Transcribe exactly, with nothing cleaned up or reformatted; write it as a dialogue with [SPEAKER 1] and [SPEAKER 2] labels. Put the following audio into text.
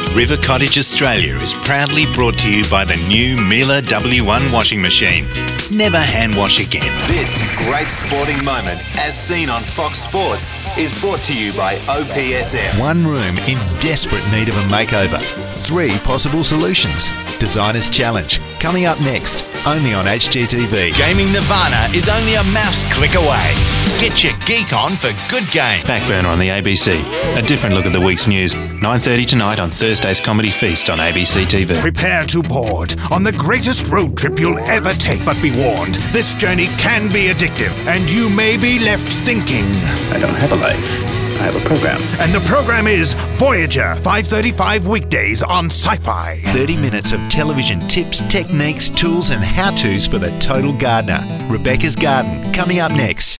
[SPEAKER 1] River Cottage Australia is proudly brought to you by the new Miele W one washing machine. Never hand wash again.
[SPEAKER 2] This great sporting moment, as seen on Fox Sports, is brought to you by O P S M.
[SPEAKER 1] One room in desperate need of a makeover. Three possible solutions. Designer's Challenge, coming up next, only on H G T V. Gaming Nirvana is only a mouse click away. Get your geek on for good game. Backburner on the A B C. A different look at the week's news. nine thirty tonight on Thursday's Comedy Feast on A B C T V.
[SPEAKER 3] Prepare to board on the greatest road trip you'll ever take. But be warned, this journey can be addictive, and you may be left thinking.
[SPEAKER 4] I don't have a life. I have a program.
[SPEAKER 3] And the program is Voyager, five thirty-five weekdays on Sci-Fi.
[SPEAKER 1] thirty minutes of television tips, techniques, tools and how-tos for the total gardener. Rebecca's Garden, coming up next.